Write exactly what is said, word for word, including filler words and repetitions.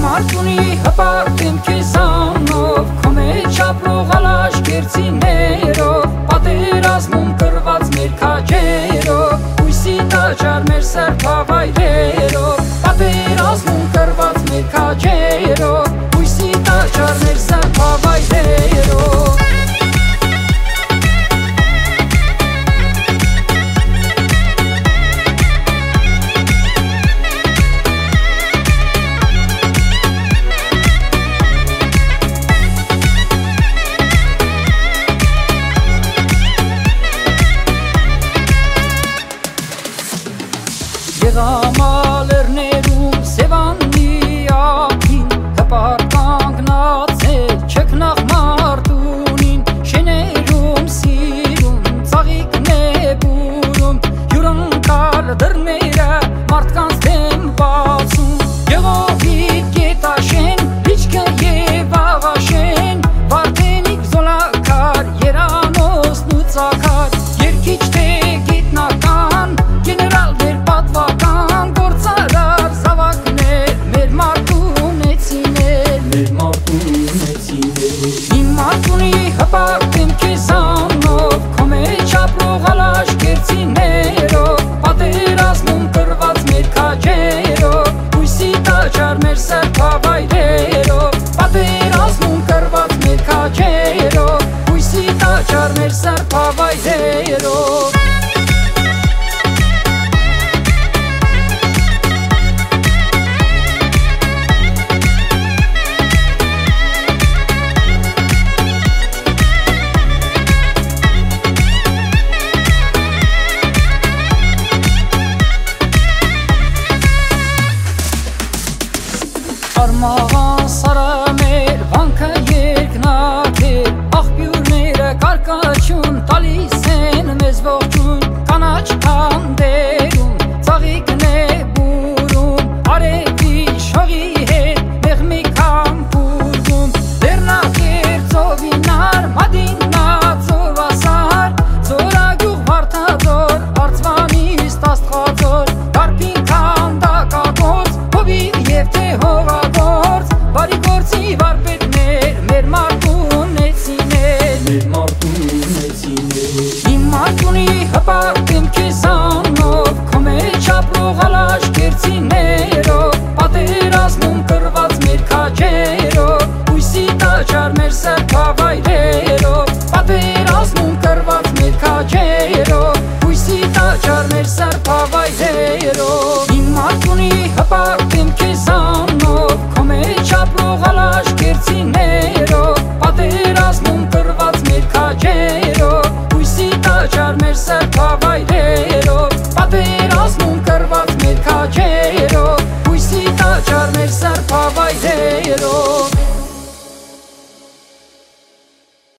Մարտունի հպարտեմ քեզանով, քո մեջ ապրող ալաշկերտիներով, պատերազմում կռված մեր քաջերով, հույսի տաճար մեր սրբավայրերով, պատերազմում կռված մեր քաջերով, հույսի տաճար մեր սրբավայրերով։ Եղամալերներում սևանի ափին հպարտ կանգնած է չքնաղ մարտունին, շեներում սիրում ծաղիկն է բուրում, հյուրընկալ դռները մարդկանց դեմ բացում, Եղովիթ գետաշեն, լիճքը և աղաշեն, Վարդենիկ զոլակար, Երանոսն ու ծագար, երկիչ թե գիտնական, գեներալ դեր պատվական, գործարար զավակներ, մեր մարտունեցիներ, մեր մարտունեցիներ։ Իմ Մարտունի հպարտեմ քեզանով, քո մեջ ապրող ալաշկերտիներով, պատերազմում կռված մեր քաջերով, հույսի տաճար մեր սրբավայրերով, պատերազմում կռված մեր քաջերով, հույսի տաճար մեր սրբավայրերով։ Արմաղան սարը մեր վանքը երկնաքեր, աղբյուրները կարկաչուն տալիս են մեզ ողջույն, կանաչ հանդերում ծաղիկն է բուրում, արևի շողի հետ մեղմիկ համբուրվում, Լեռնակերտովինար, Մադինա ծովասար, Ձորագյուղ Վարդաձոր, Արցվանից Աստղաձոր, Կարպին քանդակագործ, Հովիվ և թե հողագործ, բարի գործի վարպետներ, մեր մարտունեցիներ, մեր մարտունեցիներ։ Իմ Մարտունի հպարտեմ քեզանով, քո մեջ ապրող ալաշկերտիներով, պատերազմում կռված մեր քաջերով, հույսի տաճար մեր սրբավայրերով, պատերազմում կռված մեր քաջերով, հույսի տաճար մեր սրբավայրերով։ Իմ Մարտունի հպարտեմ քեզանով, քո մեջ ապրող ալաշկերտիներով, պատերազմում կռված մեր քաջերով, հույսի տաճար մեր սրբավայրերով։